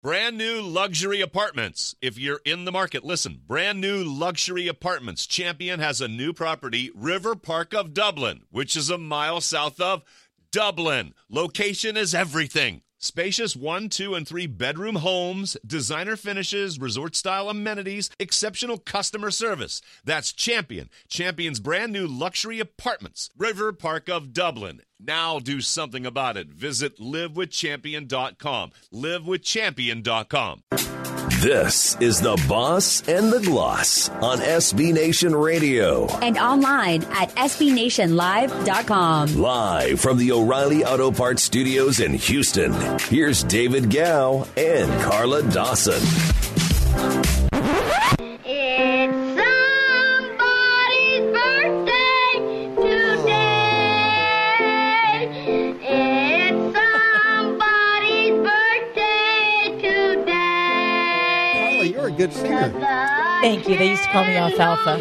Brand new luxury apartments. If you're in the market, listen. Brand new luxury apartments. Champion has a new property, River Park of Dublin, which is a mile south of Dublin. Location is everything. Spacious 1, 2, and 3 bedroom homes, designer finishes, resort-style amenities, exceptional customer service. That's Champion. Champion's brand new luxury apartments, River Park of Dublin. Now do something about it. Visit livewithchampion.com. Livewithchampion.com. This is The Boss and the Gloss on SB Nation Radio. And online at SBNationLive.com. Live from the O'Reilly Auto Parts Studios in Houston, here's David Gow and Carla Dawson. It's somebody's birthday today. It's somebody's birthday today. Carla, you're a good singer. Thank you. They used to call me Alfalfa.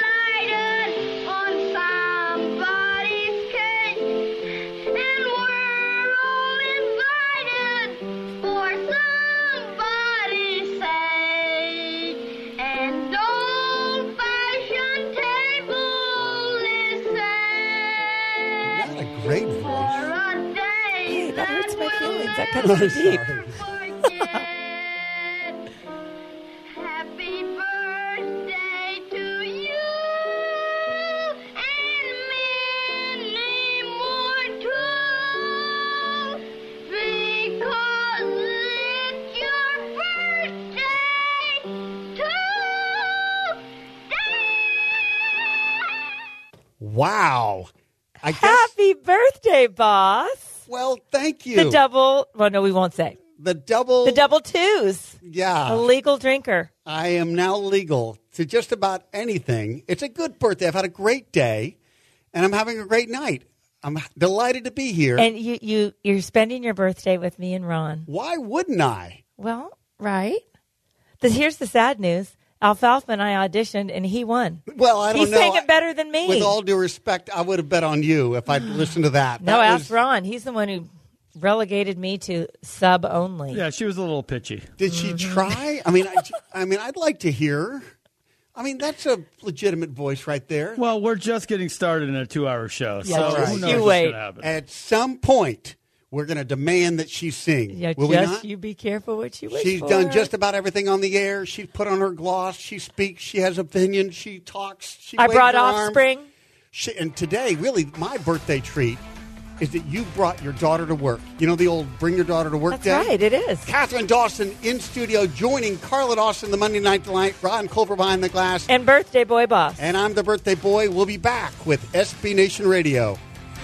Great voice. Hey, that hurts my feelings. That cuts me deep. Happy birthday to you and many more too, because it's your birthday today. Wow. I guess, Happy birthday, boss. well, thank you. The double, well, no, we won't say. The double. The double twos. Yeah. A legal drinker. I am now legal to just about anything. It's a good birthday. I've had a great day, and I'm having a great night. I'm delighted to be here. And you're spending your birthday with me and Ron. Why wouldn't I? Well, right. Here's the sad news. Alfalfa and I auditioned, and he won. Well, I don't he know. sang it better than me. With all due respect, I would have bet on you if I'd listened to that. No, That ask Ron. He's the one who relegated me to sub only. Yeah, she was a little pitchy. Did she try? I mean, I'd like to hear. I mean, that's a legitimate voice right there. Well, we're just getting started in a 2-hour show, Yeah, so right. who knows You what's wait. going to happen. At some point, we're going to demand that she sing. Yeah, Will we just not? you be careful what you wish She's for. done just about everything on the air. She's put on her gloss. She speaks. She has opinions. She talks. She I waves brought her arms. offspring. And today, really, my birthday treat is that you brought your daughter to work. You know the old bring your daughter to work That's day? right, it is. Catherine Dawson in studio joining Carla Dawson, the Monday Night Delight, Ron Culver behind the glass. And birthday boy boss. And I'm the birthday boy. We'll be back with SB Nation Radio.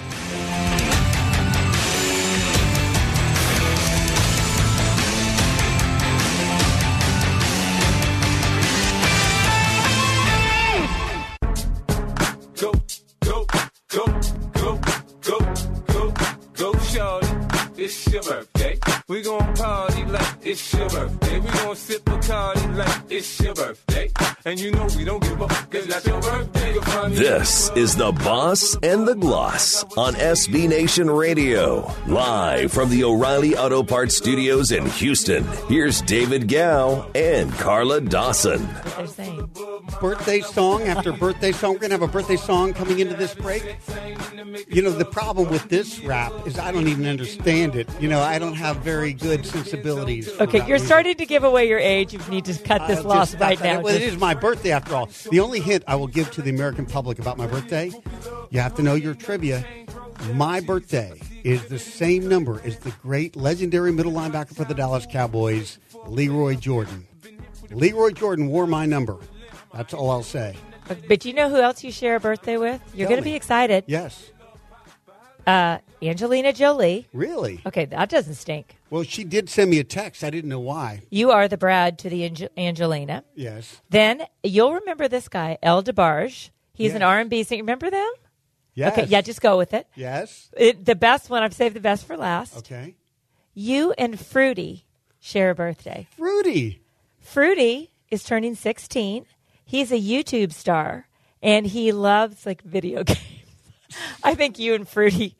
Go, go, go, go, go, go, go, shorty. It's your birthday. We gon' party like it's your birthday. We gon' sip Bacardi like it's your birthday. And you know we don't give up, cause that's your birthday. You'll find me This is The Boss and the Gloss on SB Nation Radio. Live from the O'Reilly Auto Parts Studios in Houston, here's David Gow and Carla Dawson. What they're saying. Birthday song after birthday song. We're going to have a birthday song coming into this break. You know, the problem with this rap is I don't even understand it. You know, I don't have very good sensibilities. for Okay, rap you're music. starting to give away your age. You need to cut this I'll loss just right stop that. now. Well, it is my birthday after all. The only hint I will give to the American public about my birthday, you have to know your trivia. My birthday is the same number as the great legendary middle linebacker for the Dallas Cowboys, Leroy Jordan. Leroy Jordan wore my number. That's all I'll say. But you know who else you share a birthday with? You're Tell going to me. be excited. Yes. Angelina Jolie. Really? Okay, that doesn't stink. Well, she did send me a text. I didn't know why. You are the Brad to the Angelina. Yes. Then you'll remember this guy, El DeBarge. He's an Yes. R&B singer. Remember them? Yes. Okay, yeah, just go with it. Yes. The best one, I've saved the best for last. Okay. You and Fruity share a birthday. Fruity. Fruity is turning 16. He's a YouTube star, and he loves, like, video games. I think you and Fruity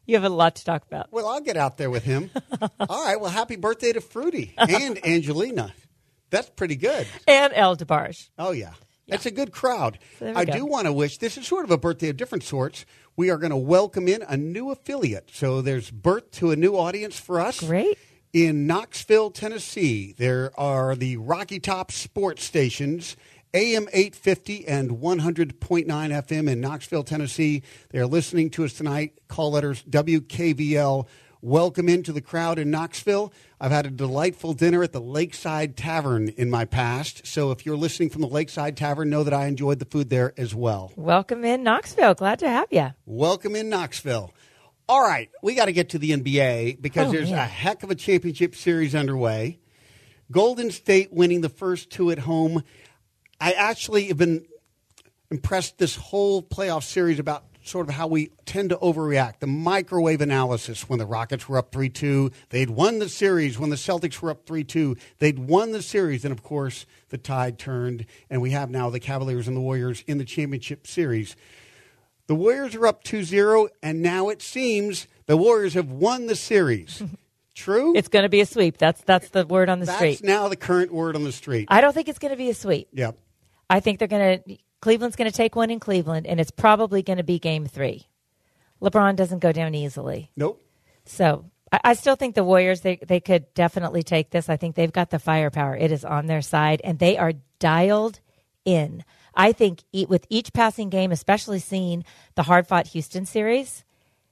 You have a lot to talk about. Well, I'll get out there with him. All right. Well, happy birthday to Fruity and Angelina. That's pretty good. And El DeBarge. Oh, yeah. It's a good crowd. So there we I go. do want to wish, this is sort of a birthday of different sorts. We are going to welcome in a new affiliate. So there's birth to a new audience for us. Great. In Knoxville, Tennessee, there are the Rocky Top sports stations, AM 850 and 100.9 FM in Knoxville, Tennessee. They are listening to us tonight. Call letters WKVL. Welcome into the crowd in Knoxville. I've had a delightful dinner at the Lakeside Tavern in my past. So if you're listening from the Lakeside Tavern, know that I enjoyed the food there as well. Welcome in Knoxville. Glad to have you. Welcome in Knoxville. All right, we got to get to the NBA because there's a heck of a championship series underway. Golden State winning the first two at home. I actually have been impressed this whole playoff series about sort of how we tend to overreact. The microwave analysis when the Rockets were up 3-2. They'd won the series when the Celtics were up 3-2. They'd won the series. And, of course, the tide turned, and we have now the Cavaliers and the Warriors in the championship series. The Warriors are up 2-0, and now it seems the Warriors have won the series. True? It's going to be a sweep. That's the word on the street. That's now the current word on the street. I don't think it's going to be a sweep. Yep. I think Cleveland's going to take one in Cleveland, and it's probably going to be Game 3. LeBron doesn't go down easily. Nope. So I still think the Warriors, they could definitely take this. I think they've got the firepower. It is on their side, and they are dialed in. I think with each passing game, especially seeing the hard-fought Houston series,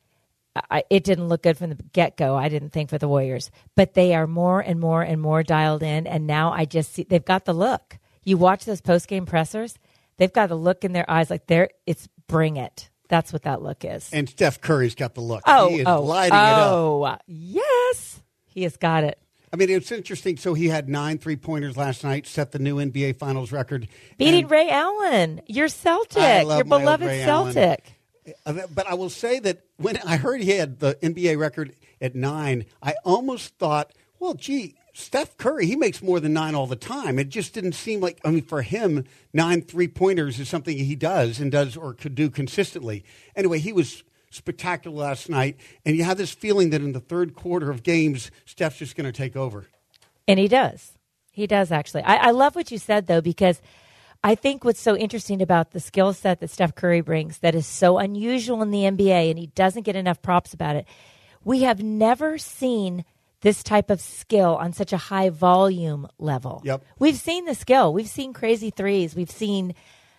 it didn't look good from the get-go, I didn't think, for the Warriors. But they are more and more and more dialed in, and now I just see they've got the look. You watch those post-game pressers, they've got a look in their eyes like it's bring it. That's what that look is. And Steph Curry's got the look. He is lighting it up. Oh, yes. He has got it. I mean, it's interesting. So he had 9 3-pointers last night, set the new NBA Finals record. Beating And Ray Allen, your Celtic, I love your my old beloved Ray Allen. Celtic. But I will say that when I heard he had the NBA record at 9, I almost thought, well, gee, Steph Curry, he makes more than 9 all the time. It just didn't seem like, I mean, for him, 9 3-pointers is something he does or could do consistently. Anyway, he was spectacular last night, and you have this feeling that in the third quarter of games, Steph's just going to take over. And he does. He does, actually. I love what you said, though, because I think what's so interesting about the skill set that Steph Curry brings that is so unusual in the NBA, and he doesn't get enough props about it, we have never seen this type of skill on such a high volume level. Yep. We've seen the skill. We've seen crazy threes. We've seen,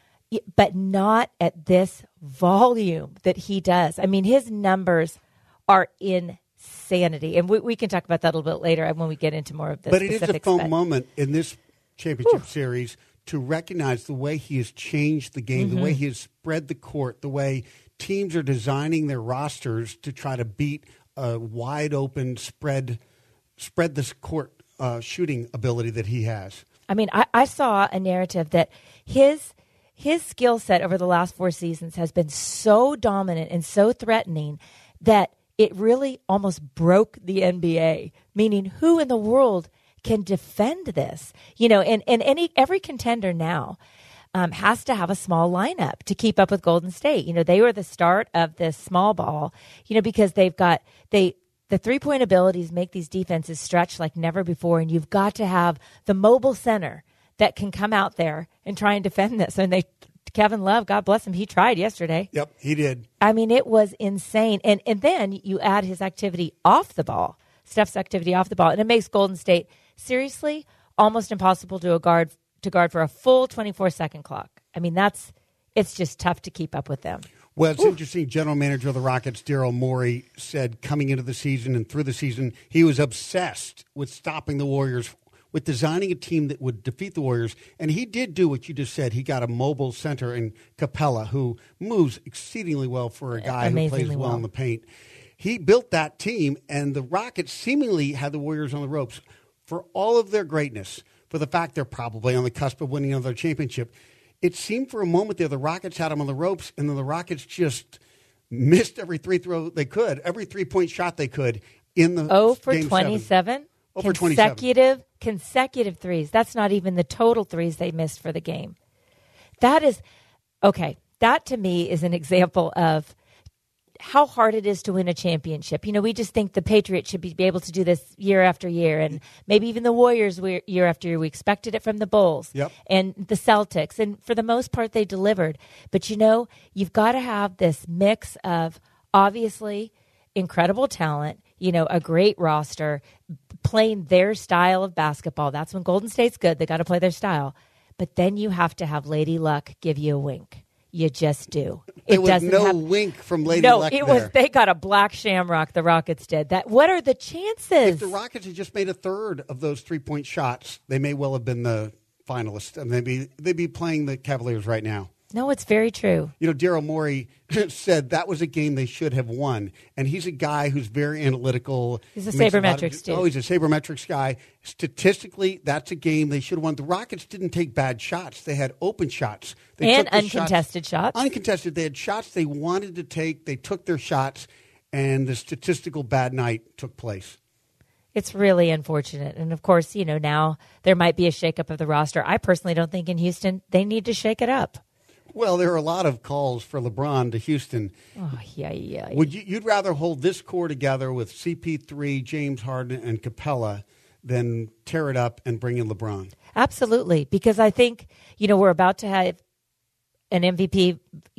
but not at this volume that he does. I mean, his numbers are insanity. And we can talk about that a little bit later when we get into more of the But it is a specifics. fun moment in this championship series to recognize the way he has changed the game, the way he has spread the court, the way teams are designing their rosters to try to beat a wide open spread this court shooting ability that he has. I mean, I saw a narrative that his skill set over the last 4 seasons has been so dominant and so threatening that it really almost broke the NBA, meaning who in the world can defend this? You know, and every contender now has to have a small lineup to keep up with Golden State. You know, they were the start of this small ball, you know, because they've got the 3-point abilities make these defenses stretch like never before, and you've got to have the mobile center that can come out there and try and defend this. And Kevin Love, God bless him, he tried yesterday. Yep, he did. I mean, it was insane. And then you add his activity off the ball, Steph's activity off the ball, and it makes Golden State seriously almost impossible to guard for a full 24-second clock. I mean, it's just tough to keep up with them. Well, it's interesting. General manager of the Rockets, Daryl Morey, said coming into the season and through the season, he was obsessed with stopping the Warriors, with designing a team that would defeat the Warriors. And he did do what you just said. He got a mobile center in Capella who moves exceedingly well for a guy who plays well in the paint. He built that team, and the Rockets seemingly had the Warriors on the ropes. For all of their greatness, for the fact they're probably on the cusp of winning another championship, it seemed for a moment there the Rockets had them on the ropes, and then the Rockets just missed every free throw they could, every 3-point shot they could in the for 27? For 27. Consecutive threes. That's not even the total threes they missed for the game. That is, okay, that to me is an example of how hard it is to win a championship. We just think the Patriots should be able to do this year after year, and maybe even the Warriors year after year. We expected it from the Bulls and the Celtics, and for the most part, they delivered. But you've got to have this mix of obviously incredible talent, a great roster, playing their style of basketball. That's when Golden State's good. They got to play their style. But then you have to have Lady Luck give you a wink. You just do. There was no wink from Lady Luck there. No, they got a black shamrock, the Rockets did. What are the chances? If the Rockets had just made a third of those 3-point shots, they may well have been the finalists. And they'd be playing the Cavaliers right now. No, it's very true. Daryl Morey said that was a game they should have won. And he's a guy who's very analytical. He's a sabermetrics dude. Oh, he's a sabermetrics guy. Statistically, that's a game they should have won. The Rockets didn't take bad shots. They had open shots. And uncontested shots. Uncontested. They had shots they wanted to take. They took their shots, and the statistical bad night took place. It's really unfortunate. And, of course, now there might be a shakeup of the roster. I personally don't think in Houston they need to shake it up. Well, there are a lot of calls for LeBron to Houston. Oh, yeah. Would you'd rather hold this core together with CP3, James Harden, and Capella than tear it up and bring in LeBron? Absolutely, because I think, we're about to have an MVP,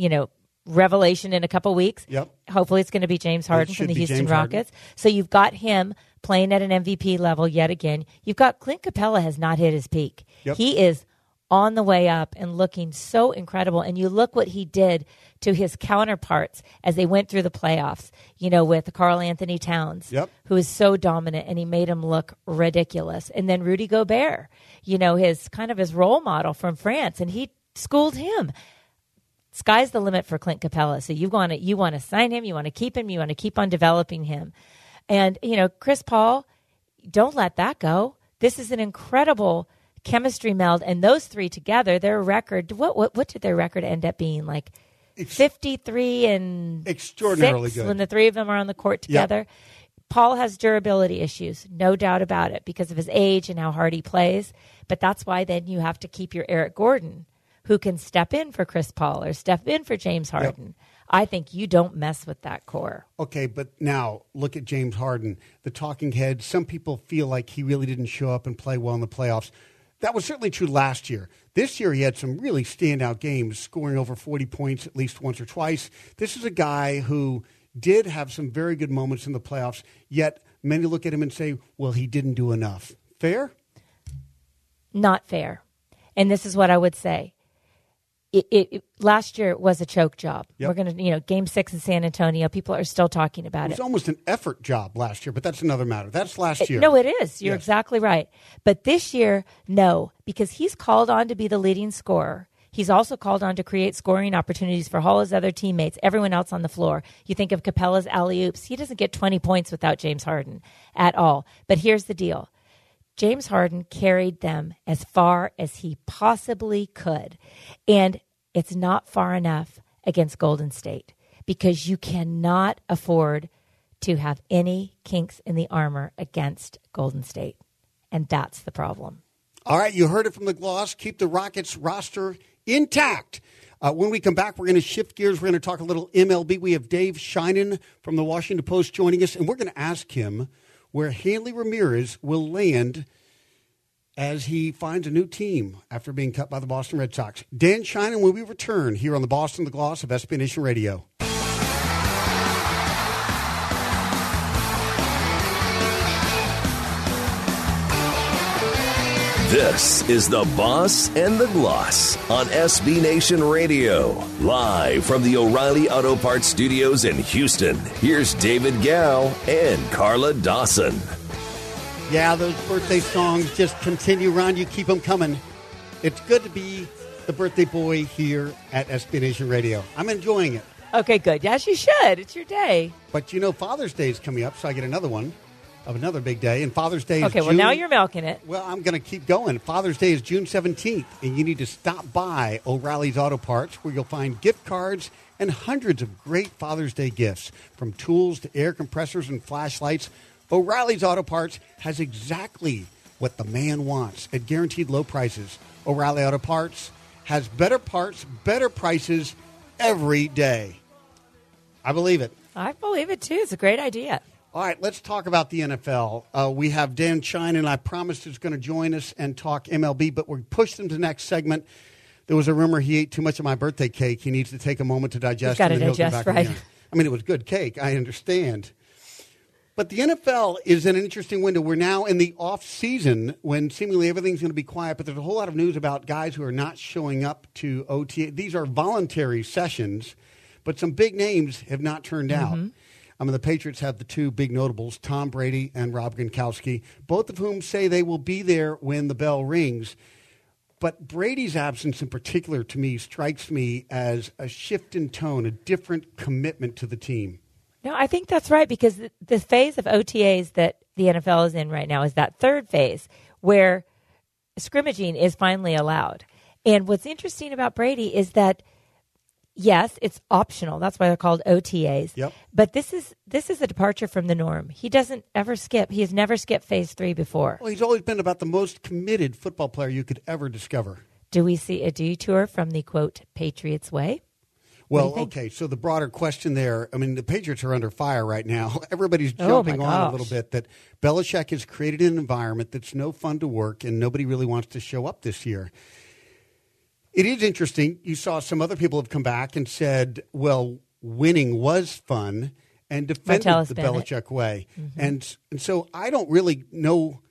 revelation in a couple weeks. Yep. Hopefully it's going to be James Harden from the Houston James Rockets. Harden. So you've got him playing at an MVP level yet again. You've got Clint Capella has not hit his peak. Yep. He is on the way up and looking so incredible. And you look what he did to his counterparts as they went through the playoffs, with Karl Anthony Towns, who is so dominant, and he made him look ridiculous. And then Rudy Gobert, his role model from France, and he schooled him. Sky's the limit for Clint Capella. So you want to sign him, you want to keep him, you want to keep on developing him. And, Chris Paul, don't let that go. This is an incredible chemistry meld, and those three together, their record, what did their record end up being? Like 53 and extraordinarily 6 good when the three of them are on the court together. Yep. Paul has durability issues, no doubt about it, because of his age and how hard he plays. But that's why then you have to keep your Eric Gordon, who can step in for Chris Paul or step in for James Harden. Yep. I think you don't mess with that core. Okay, but now look at James Harden, the talking head. Some people feel like he really didn't show up and play well in the playoffs. That was certainly true last year. This year he had some really standout games, scoring over 40 points at least once or twice. This is a guy who did have some very good moments in the playoffs, yet many look at him and say, well, he didn't do enough. Fair? Not fair. And this is what I would say. Last year was a choke job. Yep. We're going to, Game 6 in San Antonio, people are still talking about it. It was almost an effort job last year, but that's another matter. That's last year. No, it is. You're exactly right. But this year, no, because he's called on to be the leading scorer. He's also called on to create scoring opportunities for all his other teammates, everyone else on the floor. You think of Capella's alley-oops. He doesn't get 20 points without James Harden at all. But here's the deal. James Harden carried them as far as he possibly could. And it's not far enough against Golden State because you cannot afford to have any kinks in the armor against Golden State. And that's the problem. All right, you heard it from the Gloss. Keep the Rockets roster intact. When we come back, we're going to shift gears. We're going to talk a little MLB. We have Dave Sheinin from the Washington Post joining us, and we're going to ask him where Hanley Ramirez will land as he finds a new team after being cut by the Boston Red Sox. Dan Sheinin when we return here on the Boston The Gloss of SB Nation Radio. This is The Boss and the Gloss on SB Nation Radio. Live from the O'Reilly Auto Parts Studios in Houston, here's David Gow and Carla Dawson. Yeah, those birthday songs just continue around. You keep them coming. It's good to be the birthday boy here at SB Nation Radio. I'm enjoying it. Okay, good. Yes, you should. It's your day. But, Father's Day is coming up, so I get another one of another big day. And Father's Day is Okay, well, now you're milking it. Well, I'm going to keep going. Father's Day is June 17th, and you need to stop by O'Reilly's Auto Parts, where you'll find gift cards and hundreds of great Father's Day gifts, from tools to air compressors and flashlights. O'Reilly's Auto Parts has exactly what the man wants at guaranteed low prices. O'Reilly Auto Parts has better parts, better prices every day. I believe it. I believe it, too. It's a great idea. All right, let's talk about the NFL. We have Dan Chine, and I promised he's going to join us and talk MLB, but we pushed him to the next segment. There was a rumor he ate too much of my birthday cake. He needs to take a moment to digest. He's got to and then he'll come digest, back right? again. I mean, it was good cake. I understand. But the NFL is an interesting window. We're now in the off season when seemingly everything's going to be quiet, but there's a whole lot of news about guys who are not showing up to OTA. These are voluntary sessions, but some big names have not turned out. I mean, the Patriots have the two big notables, Tom Brady and Rob Gronkowski, both of whom say they will be there when the bell rings. But Brady's absence in particular, to me, strikes me as a shift in tone, a different commitment to the team. No, I think that's right, because the phase of OTAs that the NFL is in right now is that third phase where scrimmaging is finally allowed. And what's interesting about Brady is that, yes, it's optional. That's why they're called OTAs. Yep. But this is a departure from the norm. He doesn't ever skip. He has never skipped phase 3 before. Well, he's always been about the most committed football player you could ever discover. Do we see a detour from the, quote, Patriots way? Well, What do you think? okay, so the broader question there, I mean, the Patriots are under fire right now. Everybody's Oh, my jumping on a gosh. little bit that Belichick has created an environment that's no fun to work, and nobody really wants to show up this year. It is interesting. You saw some other people have come back and said, well, winning was fun, and defended Martellus the Bennett. Belichick way. And so I don't really know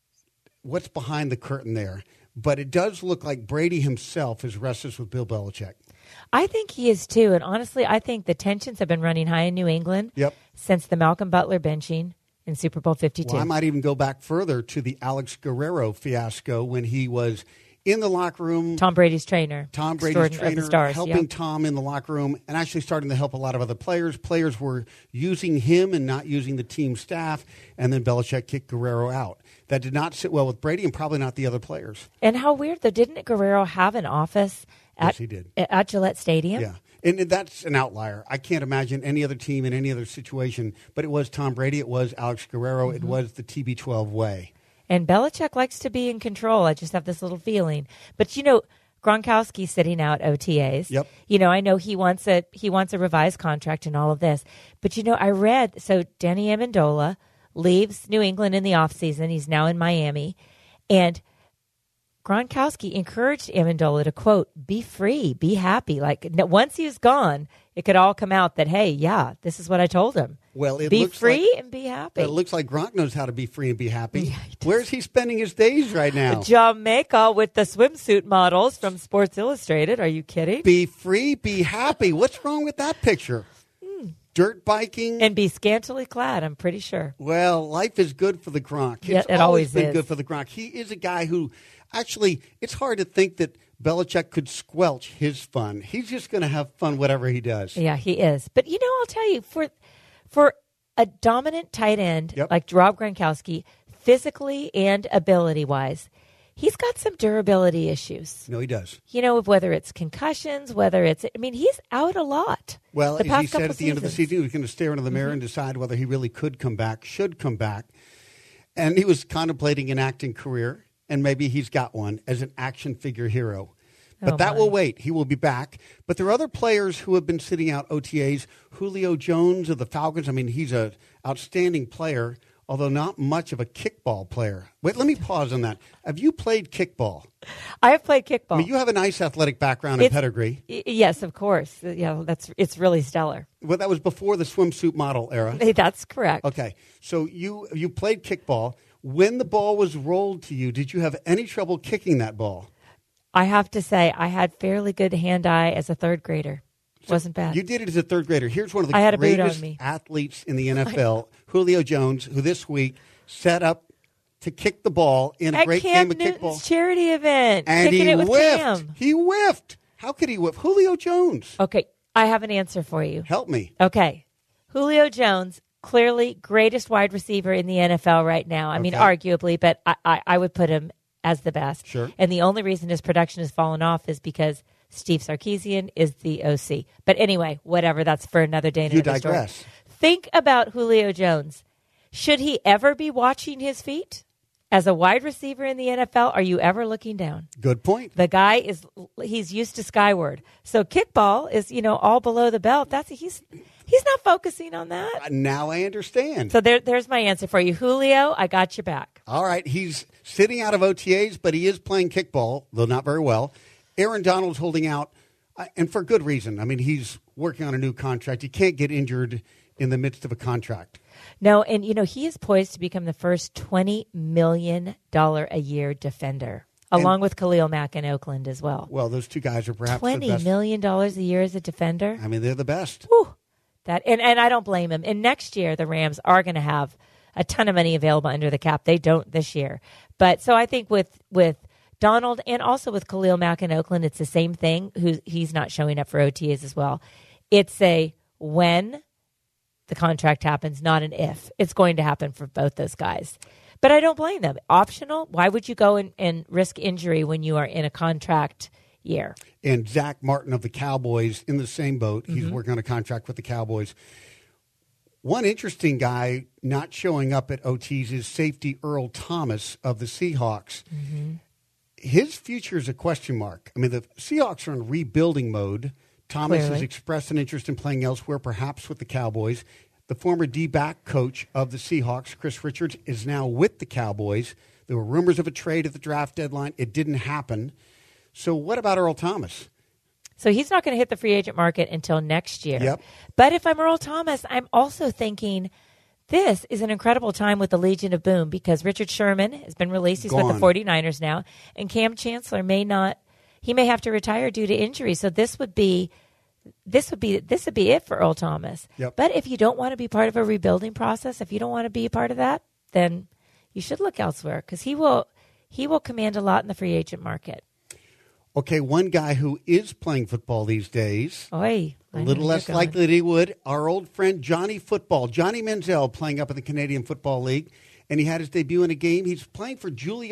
what's behind the curtain there, but it does look like Brady himself is restless with Bill Belichick. I think he is too. And honestly, I think the tensions have been running high in New England Yep. since the Malcolm Butler benching in Super Bowl 52. Well, I might even go back further to the Alex Guerrero fiasco when he was in the locker room. Tom Brady's trainer. Tom Brady's Jordan of the trainer, Stars, helping yep. Tom in the locker room and actually starting to help a lot of other players. Players were using him and not using the team staff, and then Belichick kicked Guerrero out. That did not sit well with Brady and probably not the other players. And how weird, though, didn't Guerrero have an office Yes, he did. at Gillette Stadium? Yeah. And that's an outlier. I can't imagine any other team in any other situation, but it was Tom Brady, it was Alex Guerrero, it was the TB12 way. And Belichick likes to be in control. I just have this little feeling. But, you know, Gronkowski's sitting out OTAs. Yep. You know, I know he wants a revised contract and all of this. But, you know, I read, so Danny Amendola leaves New England in the offseason. He's now in Miami. And Gronkowski encouraged Amendola to, quote, be free, be happy. Like, once he was gone, it could all come out that, hey, yeah, this is what I told him. Well, it be looks free like, and be happy. It looks like Gronk knows how to be free and be happy. Yeah, he does. Where's he spending his days right now? Jamaica with the swimsuit models from Sports Illustrated. Are you kidding? Be free, be happy. What's wrong with that picture? Dirt biking. And be scantily clad, I'm pretty sure. Well, life is good for the Gronk. Yeah, It's it always always been is. good for the Gronk. He is a guy who, actually, it's hard to think that Belichick could squelch his fun. He's just going to have fun whatever he does. Yeah, he is. But, you know, I'll tell you, for a dominant tight end Yep. like Rob Gronkowski, physically and ability-wise, he's got some durability issues. No, he does. You know, whether it's concussions, whether it's, I mean, he's out a lot. Well, the as past he said couple at the end of the seasons. season, he was going to stare into the mirror and decide whether he really could come back, should come back. And he was contemplating an acting career, and maybe he's got one as an action figure hero. But Oh, that my. will wait. He will be back. But there are other players who have been sitting out OTAs. Julio Jones of the Falcons, I mean, he's an outstanding player, although not much of a kickball player. Wait, let me pause on that. Have you played kickball? I have played kickball. I mean, you have a nice athletic background and It's- pedigree. Yes, of course. Yeah, it's really stellar. Well, that was before the swimsuit model era. That's correct. Okay, so you played kickball. When the ball was rolled to you, did you have any trouble kicking that ball? I have to say, I had fairly good hand-eye as a third grader. Wasn't bad. You did it as a third grader. Here's one of the I had a boot on greatest me. athletes in the NFL, Julio Jones, who this week set up to kick the ball in a At great Cam game of Newton's kickball. charity event. And kicking he it with whiffed. Cam. He whiffed. How could he whiff? Julio Jones. Okay, I have an answer for you. Help me. Okay. Julio Jones, clearly greatest wide receiver in the NFL right now. I mean, Okay. arguably, but I would put him as the best. Sure. And the only reason his production has fallen off is because Steve Sarkisian is the OC. But anyway, whatever. That's for another day. and You another story. digress. Think about Julio Jones. Should he ever be watching his feet? As a wide receiver in the NFL, are you ever looking down? Good point. The guy he's used to skyward. So kickball is, all below the belt. He's He's not focusing on that. Now I understand. So there's my answer for you. Julio, I got your back. All right, he's sitting out of OTAs, but he is playing kickball, though not very well. Aaron Donald's holding out, and for good reason. I mean, he's working on a new contract. You can't get injured in the midst of a contract. No, and, he is poised to become the first $20 million a year defender, along with Khalil Mack in Oakland as well. Well, those two guys are perhaps the $20 best. million a year as a defender? I mean, they're the best. Whew. And I don't blame him. And next year, the Rams are going to have a ton of money available under the cap. They don't this year. But so I think with Donald and also with Khalil Mack in Oakland, it's the same thing. He's not showing up for OTAs as well. It's a when the contract happens, not an if. It's going to happen for both those guys. But I don't blame them. Optional, why would you go and risk injury when you are in a contract year? And Zach Martin of the Cowboys in the same boat. He's working on a contract with the Cowboys. One interesting guy not showing up at OTs is safety Earl Thomas of the Seahawks. His future is a question mark. I mean, the Seahawks are in rebuilding mode. Thomas has expressed an interest in playing elsewhere, perhaps with the Cowboys. The former D-back coach of the Seahawks, Chris Richards, is now with the Cowboys. There were rumors of a trade at the draft deadline. It didn't happen. So what about Earl Thomas? So he's not going to hit the free agent market until next year. Yep. But if I'm Earl Thomas, I'm also thinking this is an incredible time with the Legion of Boom because Richard Sherman has been released. He's with the 49ers now. And Cam Chancellor may have to retire due to injury. So this would be it for Earl Thomas. Yep. But if you don't want to be part of a rebuilding process, if you don't want to be a part of that, then you should look elsewhere because he will command a lot in the free agent market. Okay, one guy who is playing football these days, a little less likely that he would, our old friend Johnny Football, Johnny Manziel, playing up in the Canadian Football League, and he had his debut in a game. He's playing for June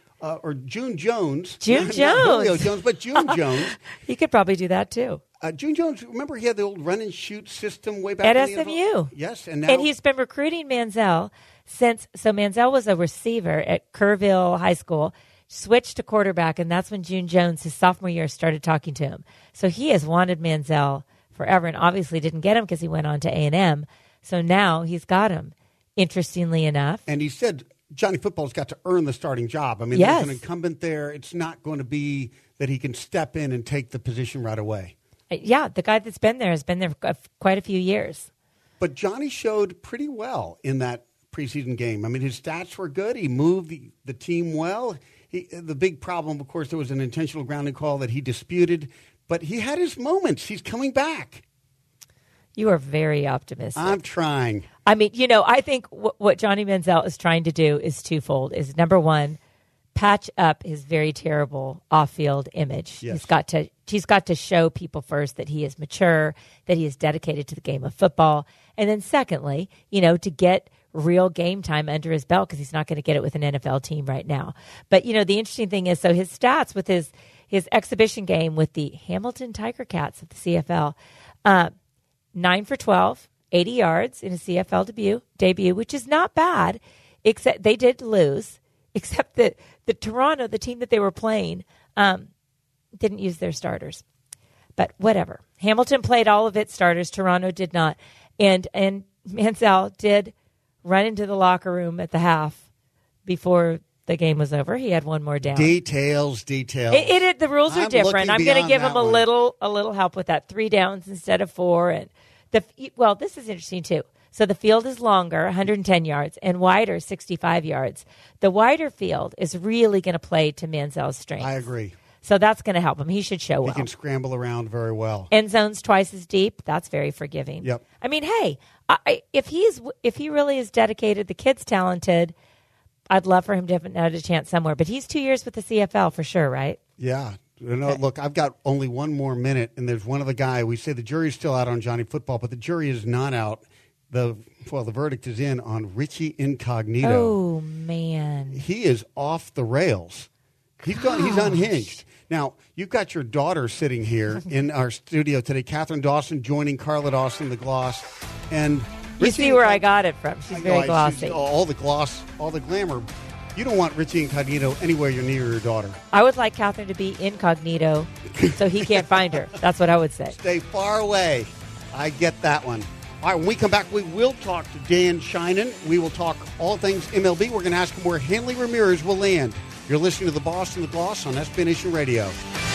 Jones. June Jones. Not Julio Jones, but June Jones. He could probably do that too. June Jones, remember he had the old run and shoot system way back at in the SMU. NFL? Yes, and now he's been recruiting Manziel since. So Manziel was a receiver at Kerrville High School, switched to quarterback, and that's when June Jones, his sophomore year, started talking to him. So he has wanted Manziel forever, and obviously didn't get him because he went on to A&M. So now he's got him. Interestingly enough, and he said Johnny Football's got to earn the starting job. I mean, yes. There's an incumbent there. It's not going to be that he can step in and take the position right away. Yeah, the guy that's been there has been there for quite a few years. But Johnny showed pretty well in that preseason game. I mean, his stats were good. He moved the team well. The big problem, of course, there was an intentional grounding call that he disputed. But he had his moments. He's coming back. You are very optimistic. I'm trying. I mean, I think what Johnny Manziel is trying to do is twofold. Is number one, patch up his very terrible off-field image. Yes. He's got to show people first that he is mature, that he is dedicated to the game of football, and then secondly, to get real game time under his belt because he's not going to get it with an NFL team right now. But the interesting thing is, so his stats with his exhibition game with the Hamilton Tiger Cats of the CFL, 9 for 12, 80 yards in his CFL debut, which is not bad. Except they did lose. Except that the Toronto, the team that they were playing, didn't use their starters. But whatever. Hamilton played all of its starters. Toronto did not. And Manziel did run into the locker room at the half before the game was over. He had one more down. Details. The rules are different. I'm going to give him a little help with that. 3 downs instead of 4. And this is interesting too. So the field is longer, 110 yards, and wider, 65 yards. The wider field is really going to play to Manziel's strengths. I agree. So that's going to help him. He should show well. He can scramble around very well. End zone's twice as deep. That's very forgiving. Yep. I mean, hey, if he really is dedicated, the kid's talented, I'd love for him to have another chance somewhere. But he's 2 years with the CFL for sure, right? Yeah. Look, I've got only one more minute, and there's one other guy. We say the jury's still out on Johnny Football, but the jury is not out. The verdict is in on Richie Incognito. Oh, man. He is off the rails. He's unhinged. Now, you've got your daughter sitting here in our studio today, Catherine Dawson, joining Carla Dawson, the Gloss. And you see where I got it from. She's very glossy. All the gloss, all the glamour. You don't want Richie Incognito anywhere you're near your daughter. I would like Catherine to be incognito so he can't find her. That's what I would say. Stay far away. I get that one. All right, when we come back, we will talk to Dan Sheinin. We will talk all things MLB. We're going to ask him where Hanley Ramirez will land. You're listening to The Boss and the Gloss on SB Nation Radio.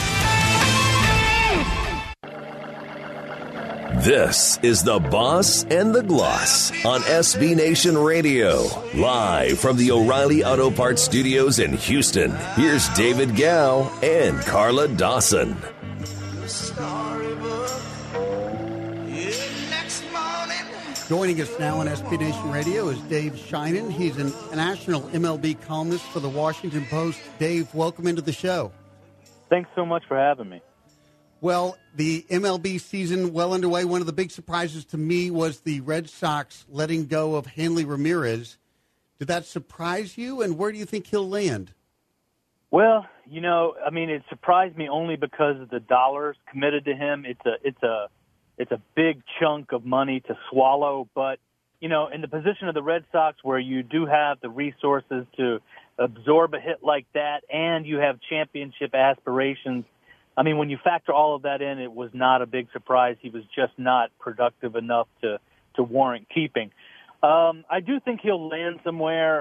This is The Boss and the Gloss on SB Nation Radio. Live from the O'Reilly Auto Parts Studios in Houston, here's David Gow and Carla Dawson. Joining us now on SB Nation Radio is Dave Sheinin. He's a national MLB columnist for the Washington Post. Dave, welcome into the show. Thanks so much for having me. Well, the MLB season well underway. One of the big surprises to me was the Red Sox letting go of Hanley Ramirez. Did that surprise you, and where do you think he'll land? Well, it surprised me only because of the dollars committed to him. It's a big chunk of money to swallow, but in the position of the Red Sox where you do have the resources to absorb a hit like that and you have championship aspirations, when you factor all of that in, it was not a big surprise. He was just not productive enough to warrant keeping. I do think he'll land somewhere.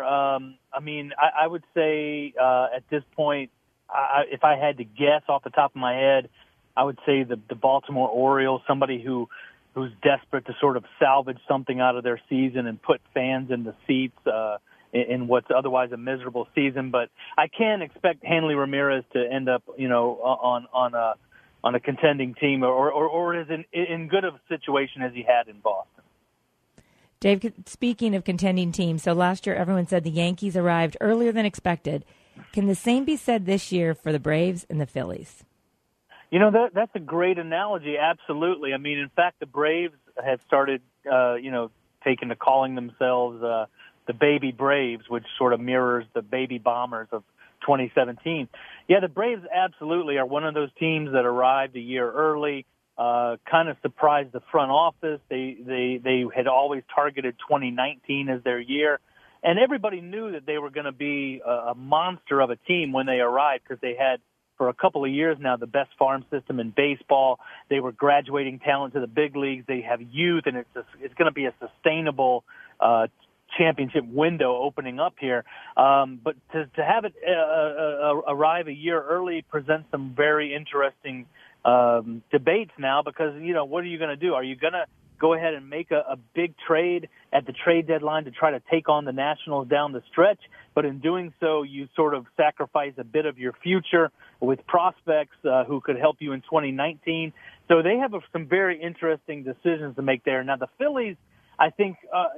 I would say at this point, if I had to guess off the top of my head, I would say the Baltimore Orioles, somebody who's desperate to sort of salvage something out of their season and put fans in the seats in what's otherwise a miserable season. But I can't expect Hanley Ramirez to end up, on a contending team or as in good of a situation as he had in Boston. Dave, speaking of contending teams, so last year everyone said the Yankees arrived earlier than expected. Can the same be said this year for the Braves and the Phillies? That's a great analogy. Absolutely. In fact, the Braves have started, taking to calling themselves the Baby Braves, which sort of mirrors the Baby Bombers of 2017. Yeah, the Braves absolutely are one of those teams that arrived a year early, kind of surprised the front office. They had always targeted 2019 as their year, and everybody knew that they were going to be a monster of a team when they arrived because they had, for a couple of years now, the best farm system in baseball. They were graduating talent to the big leagues. They have youth, and it's going to be a sustainable championship window opening up here. But to have it arrive a year early presents some very interesting debates now because, what are you going to do? Are you going to go ahead and make a big trade at the trade deadline to try to take on the Nationals down the stretch? But in doing so, you sort of sacrifice a bit of your future with prospects who could help you in 2019. So they have some very interesting decisions to make there. Now, the Phillies, I think,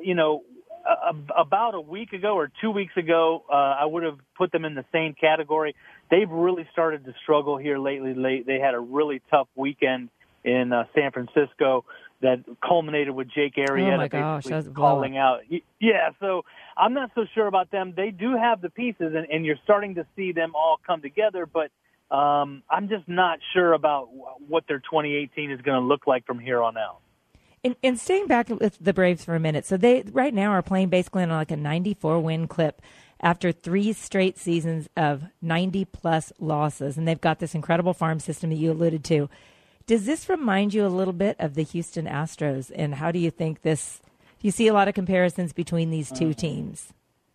about a week ago or 2 weeks ago, I would have put them in the same category. They've really started to struggle here lately. They had a really tough weekend in San Francisco that culminated with Jake Arrieta basically calling out. Yeah, so I'm not so sure about them. They do have the pieces, and you're starting to see them all come together, but I'm just not sure about what their 2018 is going to look like from here on out. And staying back with the Braves for a minute, so they right now are playing basically on like a 94-win clip after 3 straight seasons of 90-plus losses, and they've got this incredible farm system that you alluded to. Does this remind you a little bit of the Houston Astros, and how do you think this – do you see a lot of comparisons between these two teams?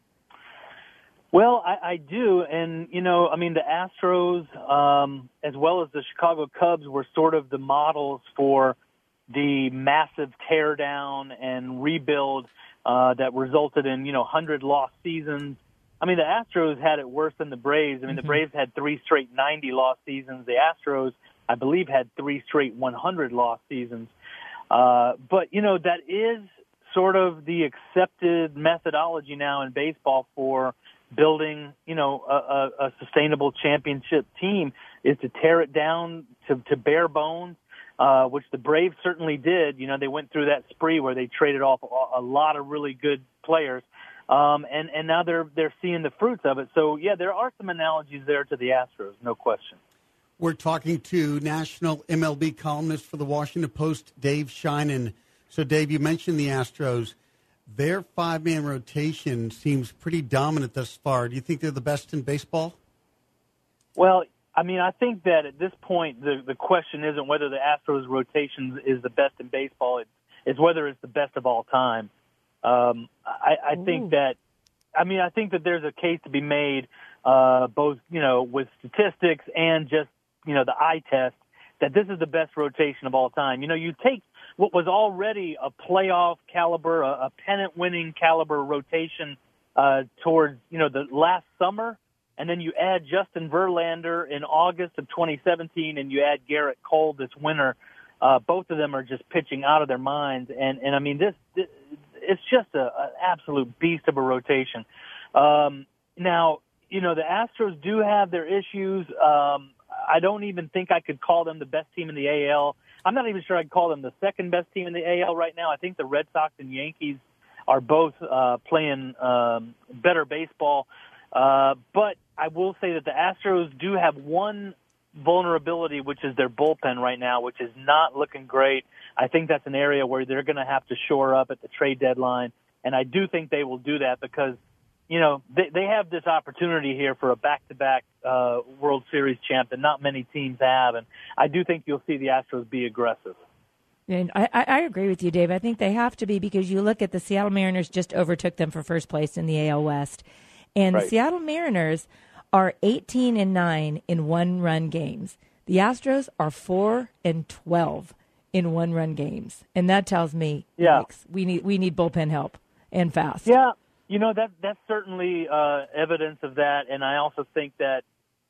Well, I do, and, the Astros as well as the Chicago Cubs were sort of the models for the massive teardown and rebuild that resulted in, 100 lost seasons. The Astros had it worse than the Braves. The Braves had 3 straight 90-loss seasons. The Astros, I believe, had 3 straight 100-loss seasons. But, that is sort of the accepted methodology now in baseball for building, a sustainable championship team is to tear it down to bare bones, which the Braves certainly did. They went through that spree where they traded off a lot of really good players. And now they're seeing the fruits of it. So, yeah, there are some analogies there to the Astros, no question. We're talking to national MLB columnist for the Washington Post, Dave Sheinin. So, Dave, you mentioned the Astros. Their 5-man rotation seems pretty dominant thus far. Do you think they're the best in baseball? Well, I think that at this point the question isn't whether the Astros rotation is the best in baseball. is whether it's the best of all time. I think that, I think that there's a case to be made, both, with statistics and just, the eye test, that this is the best rotation of all time. You take what was already a playoff caliber, a pennant-winning caliber rotation towards, the last summer, and then you add Justin Verlander in August of 2017, and you add Garrett Cole this winter. Both of them are just pitching out of their minds, and this it's just an absolute beast of a rotation. Now, the Astros do have their issues. I don't even think I could call them the best team in the AL. I'm not even sure I'd call them the second best team in the AL right now. I think the Red Sox and Yankees are both playing better baseball. But I will say that the Astros do have one vulnerability, which is their bullpen right now, which is not looking great. I think that's an area where they're going to have to shore up at the trade deadline, and I do think they will do that because, they have this opportunity here for a back-to-back World Series champ that not many teams have, and I do think you'll see the Astros be aggressive. And I agree with you, Dave. I think they have to be because you look at the Seattle Mariners just overtook them for first place in the AL West, and right. The Seattle Mariners are 18-9 in one-run games. The Astros are 4-12 in one-run games, and that tells me we need bullpen help and fast. Yeah, that's certainly evidence of that, and I also think that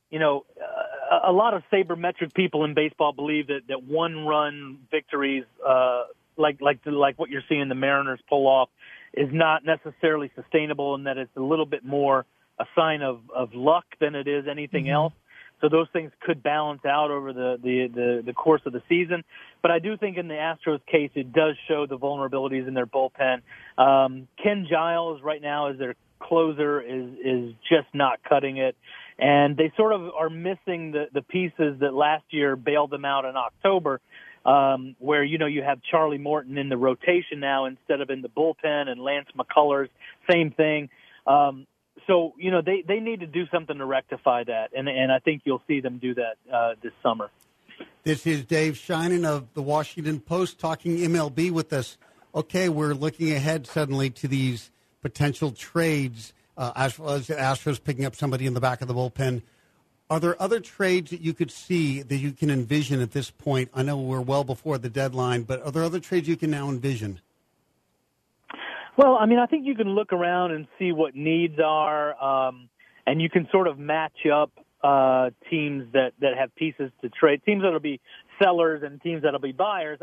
a lot of sabermetric people in baseball believe that one-run victories, like what you're seeing the Mariners pull off, is not necessarily sustainable, and that it's a little bit more a sign of luck than it is anything else. So those things could balance out over the course of the season. But I do think in the Astros case, it does show the vulnerabilities in their bullpen. Ken Giles right now as their closer is just not cutting it. And they sort of are missing the pieces that last year bailed them out in October, where, you have Charlie Morton in the rotation now instead of in the bullpen, and Lance McCullers, same thing. So, they need to do something to rectify that, and I think you'll see them do that this summer. This is Dave Sheinin of the Washington Post talking MLB with us. Okay, we're looking ahead suddenly to these potential trades, as well as the Astros picking up somebody in the back of the bullpen. Are there other trades that you could see that you can envision at this point? I know we're well before the deadline, but are there other trades you can now envision? Well, I think you can look around and see what needs are, and you can sort of match up teams that have pieces to trade, teams that will be sellers and teams that will be buyers.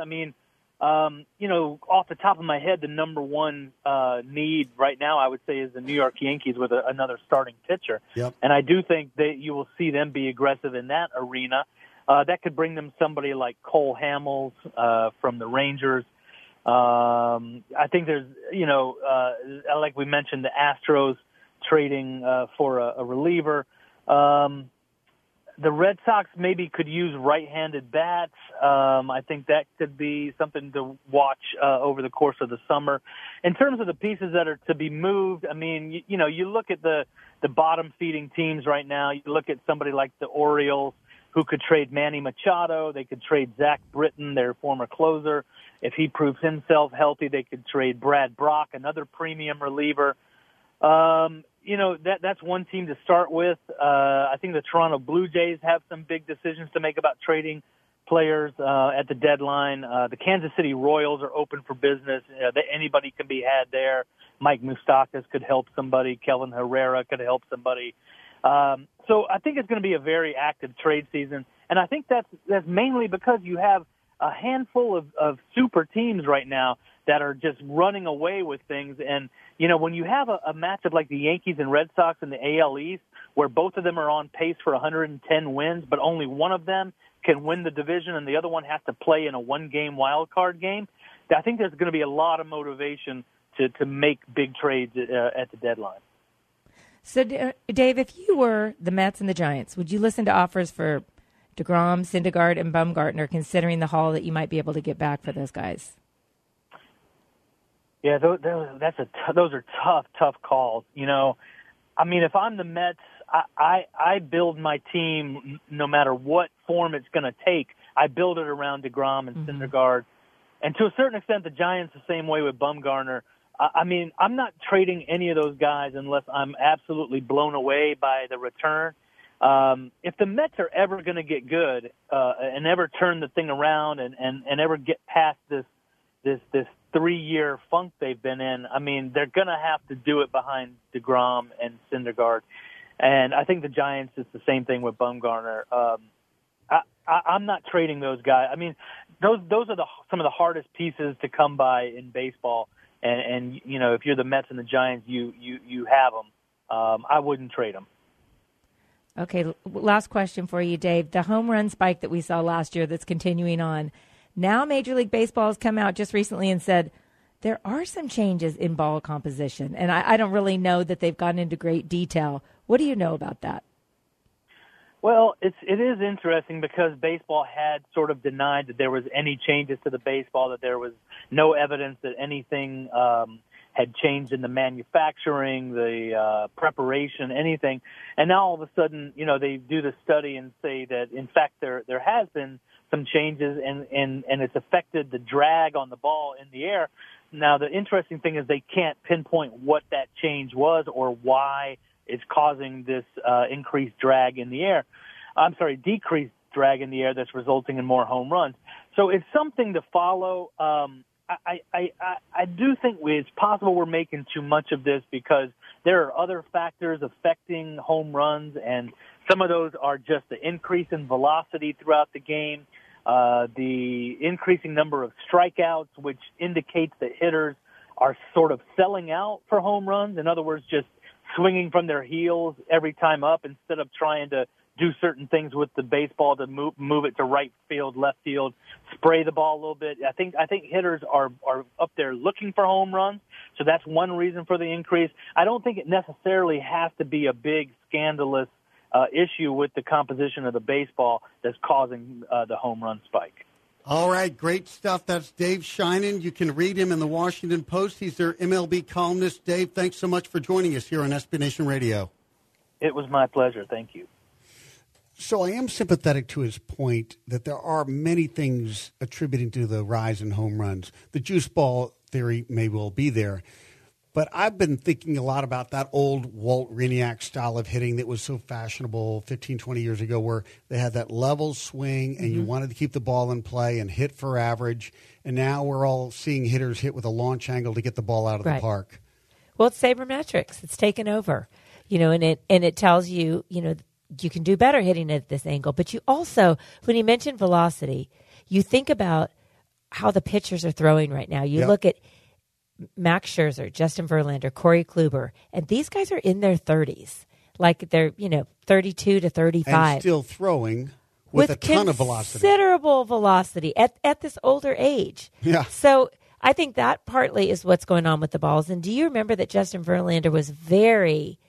Off the top of my head, the number one need right now, I would say, is the New York Yankees with another starting pitcher. Yep. And I do think that you will see them be aggressive in that arena. That could bring them somebody like Cole Hamels from the Rangers. I think there's, like we mentioned, the Astros trading for a reliever. The Red Sox maybe could use right-handed bats. I think that could be something to watch over the course of the summer. In terms of the pieces that are to be moved, you look at the bottom-feeding teams right now. You look at somebody like the Orioles, who could trade Manny Machado. They could trade Zach Britton, their former closer. If he proves himself healthy, they could trade Brad Brock, another premium reliever. That's one team to start with. I think the Toronto Blue Jays have some big decisions to make about trading players at the deadline. The Kansas City Royals are open for business. Anybody can be had there. Mike Moustakas could help somebody. Kelvin Herrera could help somebody. So I think it's going to be a very active trade season, and I think that's mainly because you have a handful of super teams right now that are just running away with things. And, when you have a matchup like the Yankees and Red Sox in the AL East, where both of them are on pace for 110 wins, but only one of them can win the division and the other one has to play in a one-game wild card game, I think there's going to be a lot of motivation to make big trades at the deadline. So, Dave, if you were the Mets and the Giants, would you listen to offers for DeGrom, Syndergaard, and Bumgarner, considering the haul that you might be able to get back for those guys? Yeah, those are tough calls. If I'm the Mets, I build my team no matter what form it's going to take. I build it around DeGrom and Syndergaard. And to a certain extent, the Giants the same way with Bumgarner. I mean, I'm not trading any of those guys unless I'm absolutely blown away by the return. If the Mets are ever going to get good and ever turn the thing around and ever get past this 3-year funk they've been in, I mean, they're going to have to do it behind DeGrom and Syndergaard. And I think the Giants is the same thing with Bumgarner. I'm not trading those guys. I mean, those are some of the hardest pieces to come by in baseball. And you know, if you're the Mets and the Giants, you have them. I wouldn't trade them. Okay, last question for you, Dave. The home run spike that we saw last year that's continuing on. Now Major League Baseball has come out just recently and said there are some changes in ball composition. And I don't really know that they've gone into great detail. What do you know about that? Well, it is interesting because baseball had sort of denied that there was any changes to the baseball, that there was no evidence that anything had changed in the manufacturing, the preparation, anything. And now all of a sudden, you know, they do the study and say that, in fact, there has been some changes and it's affected the drag on the ball in the air. Now, the interesting thing is they can't pinpoint what that change was or why it's causing this increased drag in the air. Decreased drag in the air that's resulting in more home runs. So it's something to follow. I do think it's possible we're making too much of this because there are other factors affecting home runs, and some of those are just the increase in velocity throughout the game, the increasing number of strikeouts, which indicates that hitters are sort of selling out for home runs. In other words, just swinging from their heels every time up instead of trying to do certain things with the baseball to move it to right field, left field, spray the ball a little bit. I think hitters are up there looking for home runs, so that's one reason for the increase. I don't think it necessarily has to be a big scandalous issue with the composition of the baseball that's causing the home run spike. All right, great stuff. That's Dave Sheinin. You can read him in the Washington Post. He's their MLB columnist. Dave, thanks so much for joining us here on SB Nation Radio. It was my pleasure. Thank you. So I am sympathetic to his point that there are many things attributing to the rise in home runs. The juice ball theory may well be there. But I've been thinking a lot about that old Walt Hriniak style of hitting that was so fashionable 15, 20 years ago, where they had that level swing and you wanted to keep the ball in play and hit for average. And now we're all seeing hitters hit with a launch angle to get the ball out of the park. Well, it's sabermetrics. It's taken over, you know, and it tells you, you know, you can do better hitting it at this angle. But you also, when you mentioned velocity, you think about how the pitchers are throwing right now. You look at Max Scherzer, Justin Verlander, Corey Kluber, and these guys are in their 30s. Like they're, 32 to 35. And still throwing with a ton of velocity. Considerable velocity at this older age. Yeah. So I think that partly is what's going on with the balls. And do you remember that Justin Verlander was very,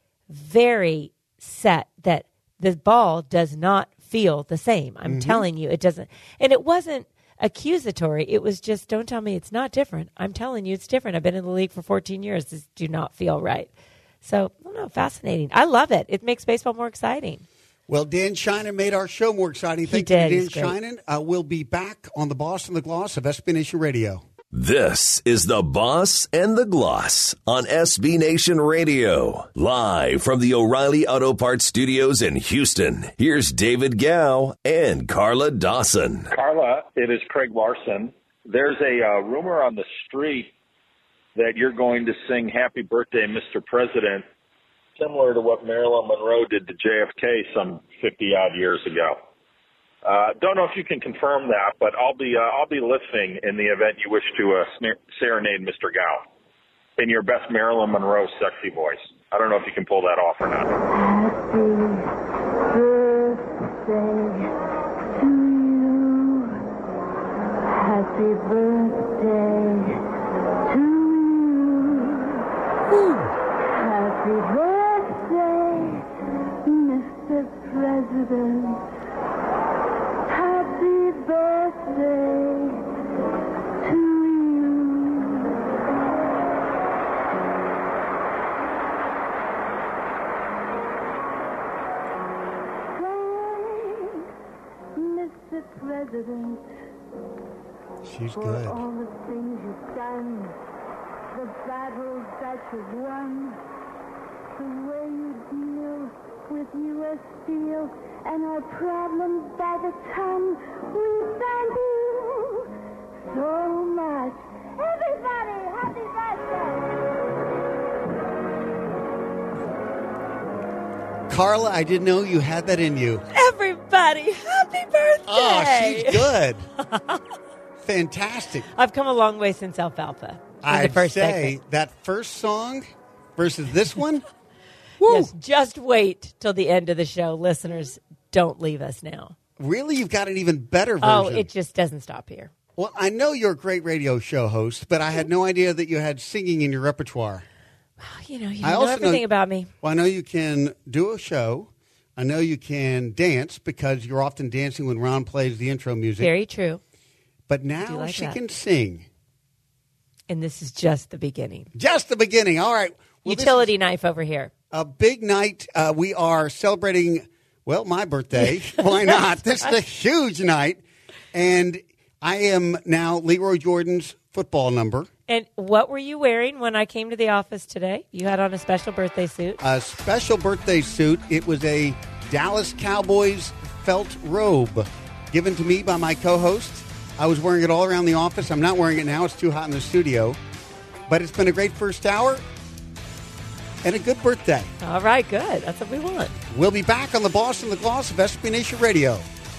very set that the ball does not feel the same? I'm telling you, it doesn't. And it wasn't accusatory. It was just, don't tell me it's not different. I'm telling you it's different. I've been in the league for 14 years. This do not feel right. So, I don't know, fascinating. I love it. It makes baseball more exciting. Well, Dan Sheinin made our show more exciting. Thank you, Dan Sheinin. We'll be back on the Boss and the Gloss of SB Nation Radio. This is the Boss and the Gloss on SB Nation Radio. Live from the O'Reilly Auto Parts Studios in Houston, here's David Gow and Carla Dawson. Carla, it is Craig Larson. There's a rumor on the street that you're going to sing Happy Birthday, Mr. President, similar to what Marilyn Monroe did to JFK some 50-odd years ago. Don't know if you can confirm that, but I'll be listening in the event you wish to serenade Mr. Gow in your best Marilyn Monroe sexy voice. I don't know if you can pull that off or not. Happy birthday to you. Happy birthday, Mr. President. Happy birthday to you. Mr. President, She's for good. all the things you've done, the battles that you've won, the way you deal with U.S. Steel and our problems by the ton. We thank you so much. Everybody, happy birthday! Carla, I didn't know you had that in you. Everybody, happy birthday! Oh, she's good. Fantastic. I've come a long way since Alfalfa. I'd say segment. that first song versus this one. Woo. Yes, just wait till the end of the show. Listeners, don't leave us now. Really? You've got an even better version. Oh, it just doesn't stop here. Well, I know you're a great radio show host, but I had no idea that you had singing in your repertoire. You know, you I know also everything about me. Well, I know you can do a show. I know you can dance because you're often dancing when Ron plays the intro music. Very true. But now like she that. can sing. And this is just the beginning. Just the beginning. All right. Well, Utility knife over here. a big night. We are celebrating, well, my birthday. Why not? This is a huge night. And I am now Leroy Jordan's football number. And what were you wearing when I came to the office today? You had on a special birthday suit. A special birthday suit. It was a Dallas Cowboys felt robe given to me by my co-host. I was wearing it all around the office. I'm not wearing it now. It's too hot in the studio. But it's been a great first hour and a good birthday. All right, good. That's what we want. We'll be back on the Boss and the Gloss of SB Nation Radio.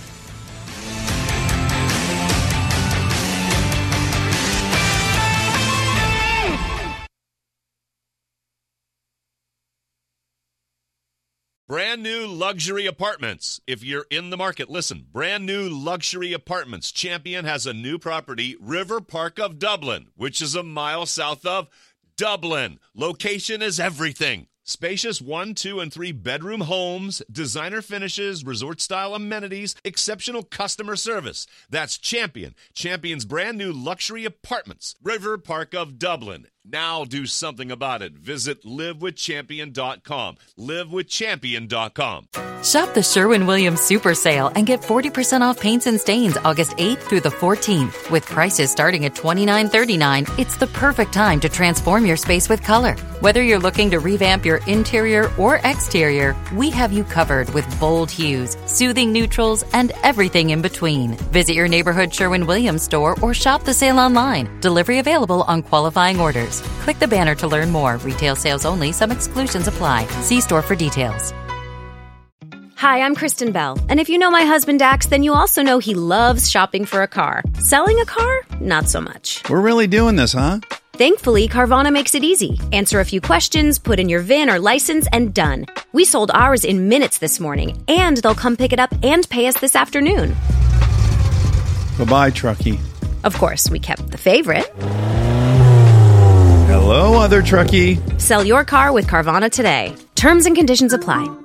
Brand new luxury apartments. If you're in the market, listen. Brand new luxury apartments. Champion has a new property, River Park of Dublin, which is a mile south of Dublin. Location is everything. Spacious 1, 2, and 3 bedroom homes, designer finishes, resort-style amenities, exceptional customer service. That's Champion. Champion's brand new luxury apartments, River Park of Dublin. Now do something about it. Visit livewithchampion.com. Livewithchampion.com. Shop the Sherwin-Williams Super Sale and get 40% off paints and stains August 8th through the 14th. With prices starting at $29.39, it's the perfect time to transform your space with color. Whether you're looking to revamp your interior or exterior, we have you covered with bold hues, soothing neutrals, and everything in between. Visit your neighborhood Sherwin-Williams store or shop the sale online. Delivery available on qualifying orders. Click the banner to learn more. Retail sales only. Some exclusions apply. See store for details. Hi, I'm Kristen Bell. And if you know my husband Dax, then you also know he loves shopping for a car. Selling a car? Not so much. We're really doing this, huh? Thankfully, Carvana makes it easy. Answer a few questions, put in your VIN or license, and done. We sold ours in minutes this morning, and they'll come pick it up and pay us this afternoon. Bye-bye, truckie. Of course, we kept the favorite. Hello, other truckie. Sell your car with Carvana today. Terms and conditions apply.